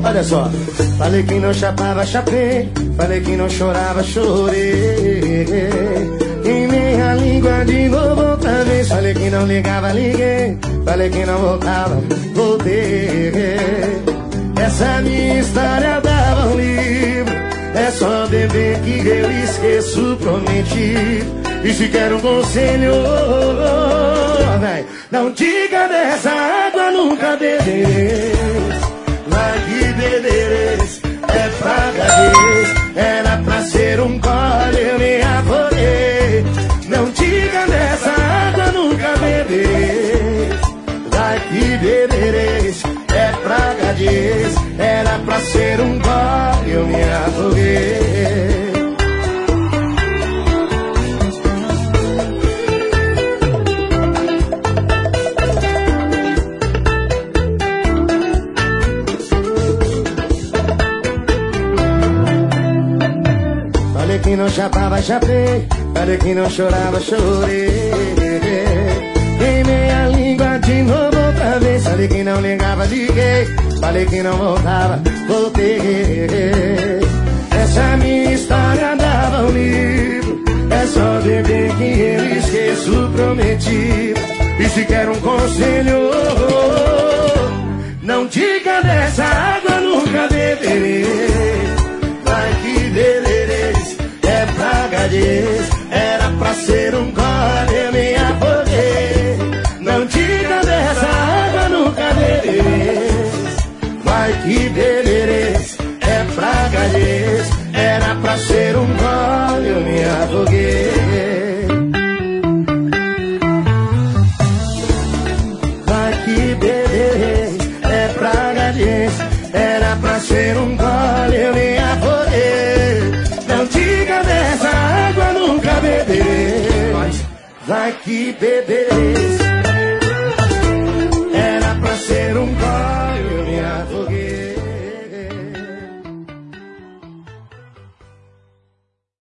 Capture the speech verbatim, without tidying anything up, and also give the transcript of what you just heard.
Olha só. Falei que não chapava, chapei. Falei que não chorava, chorei. Queimei a língua de novo outra vez. Falei que não ligava, liguei. Falei que não voltava, voltei. Essa minha história dava um livro. É só beber que eu esqueço, prometi. E se quer um conselho, vai, não diga dessa água, nunca bebereis. Vai que bebereis, é pagadez. Era pra ser um gole, eu me afoguei. Não diga dessa água, nunca bebereis. Vai que bebereis, é pragadez. Era pra ser um gole, eu me afoguei. Falei que não chapava, chapei. Falei que não chorava, chorei. Queimei a língua de novo outra vez. Falei que não ligava, liguei. Falei que não voltava, voltei. Essa minha história dava um livro. É só beber que eu esqueço, prometi. E se quer um conselho, não diga dessa água, nunca beberei. Vai que bebereis, é pragadez. Era pra ser um gole, eu me afoguei. Não diga dessa água, nunca bebereis. Vai que bebereis, é pragadez. Era pra ser um gole, eu me afoguei. Vai que bebereis, é pragadez. Era pra ser um gole, eu me afoguei. Não diga dessa água, nunca bebereis. Vai que bebereis, era pra ser